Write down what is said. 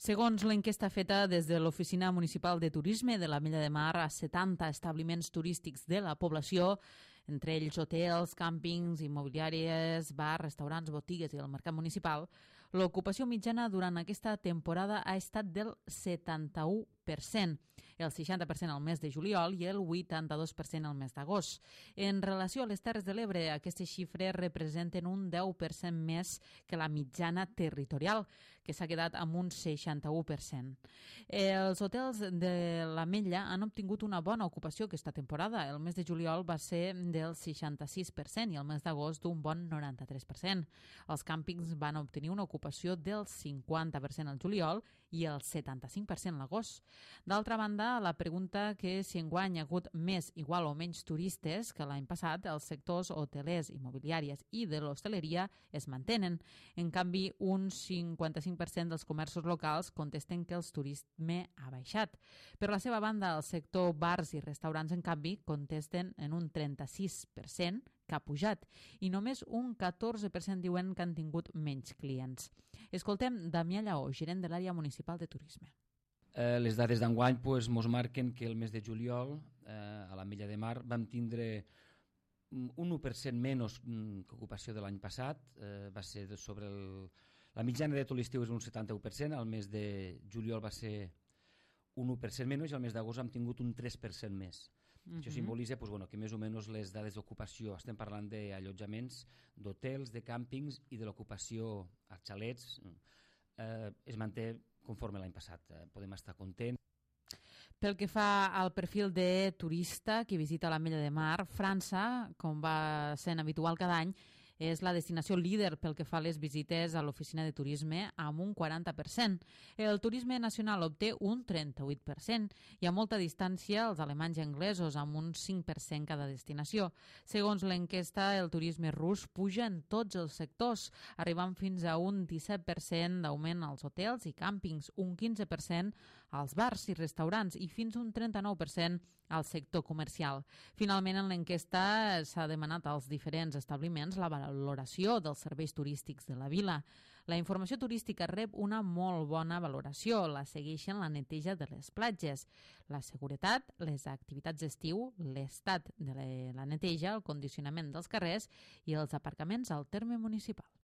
Segons l'enquesta feta des de l'Oficina Municipal de Turisme de l'Ametlla de Mar a 70 establiments turístics de la població, entre ells hotels, càmpings, immobiliàries, bars, restaurants, botigues i el mercat municipal, l'ocupació mitjana durant aquesta temporada ha estat del 71%, el 60% al mes de juliol i el 82% al mes d'agost. En relació a les Terres de l'Ebre, aquestes xifres representen un 10% més que la mitjana territorial, que s'ha quedat amb un 61%. Els hotels de l'Ametlla han obtingut una bona ocupació aquesta temporada. El mes de juliol va ser del 66% i el mes d'agost d'un bon 93%. Els càmpings van obtenir una ocupació del 50% al juliol i el 75% a l'agost. D'altra banda, la pregunta que si enguany hi ha hagut més, igual o menys turistes que l'any passat, els sectors hotelers, immobiliàries i de l'hostaleria es mantenen. En canvi, un 55% dels comerços locals contesten que el turisme ha baixat. Per la seva banda, el sector bars i restaurants, en canvi, contesten en un 36% que ha pujat i només un 14% diuen que han tingut menys clients. Escoltem Damià Lleó, gerent de l'àrea municipal de turisme. Les dades d'enguany ens marquen que el mes de juliol a l'Ametlla de Mar vam tindre un 1% menys que ocupació de l'any passat. Va ser sobre la mitjana de tot l'estiu és un 71%, el mes de juliol va ser un 1% menys i el mes d'agost hem tingut un 3% més. Això simbolitza que més o menys les dades d'ocupació, estem parlant d'allotjaments, d'hotels, de càmpings i de l'ocupació als xalets, es manté conforme l'any passat. Podem estar contents. Pel que fa al perfil de turista que visita l'Ametlla de Mar, França, com va sent habitual cada any, és la destinació líder pel que fa a les visites a l'oficina de turisme amb un 40%. El turisme nacional obté un 38% i a molta distància els alemanys i anglesos amb un 5% cada destinació. Segons l'enquesta, el turisme rus puja en tots els sectors, arribant fins a un 17% d'augment als hotels i càmpings, un 15% als bars i restaurants i fins un 39% al sector comercial. Finalment, en l'enquesta s'ha demanat als diferents establiments la valoració dels serveis turístics de la vila. La informació turística rep una molt bona valoració. La segueixen la neteja de les platges, la seguretat, les activitats d'estiu, l'estat de la neteja, el condicionament dels carrers i els aparcaments al terme municipal.